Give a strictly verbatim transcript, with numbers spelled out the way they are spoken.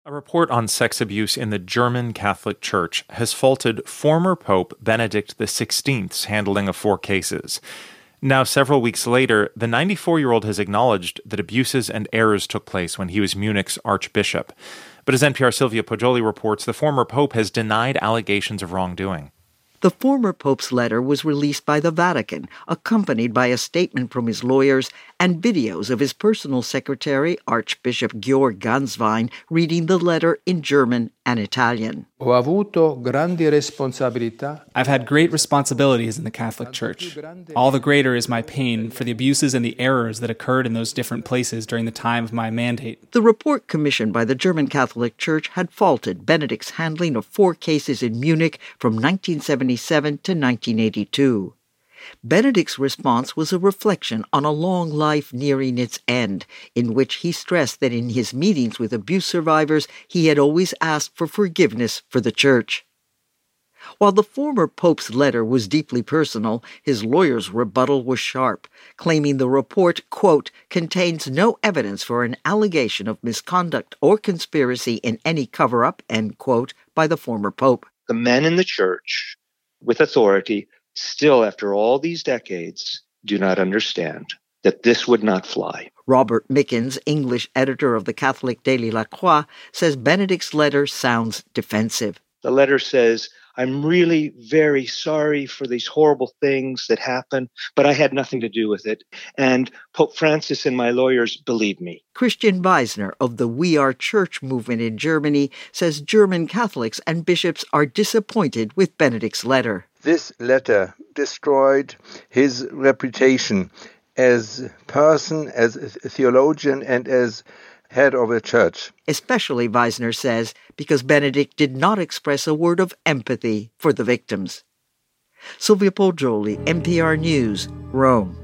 A report on sex abuse in the German Catholic Church has faulted former Pope Benedict the sixteenth's handling of four cases. Now, several weeks later, the ninety-four-year-old has acknowledged that abuses and errors took place when he was Munich's archbishop. But as N P R's Sylvia Poggioli reports, the former pope has denied allegations of wrongdoing. The former pope's letter was released by the Vatican, accompanied by a statement from his lawyers and videos of his personal secretary, Archbishop Georg Ganswein, reading the letter in German and Italian. I've had great responsibilities in the Catholic Church. All the greater is my pain for the abuses and the errors that occurred in those different places during the time of my mandate. The report commissioned by the German Catholic Church had faulted Benedict's handling of four cases in Munich from nineteen seventy-seven to nineteen eighty-two. Benedict's response was a reflection on a long life nearing its end, in which he stressed that in his meetings with abuse survivors, he had always asked for forgiveness for the Church. While the former pope's letter was deeply personal, his lawyer's rebuttal was sharp, claiming the report, quote, contains no evidence for an allegation of misconduct or conspiracy in any cover-up, end quote, by the former pope. The men in the Church, with authority, still, after all these decades, do not understand that this would not fly. Robert Mickens, English editor of the Catholic daily La Croix, says Benedict's letter sounds defensive. The letter says, I'm really very sorry for these horrible things that happened, but I had nothing to do with it. And Pope Francis and my lawyers believe me. Christian Weisner of the We Are Church movement in Germany says German Catholics and bishops are disappointed with Benedict's letter. This letter destroyed his reputation as a person, as a theologian, and as head of a church. Especially, Weisner says, because Benedict did not express a word of empathy for the victims. Sylvia Poggioli, N P R News, Rome.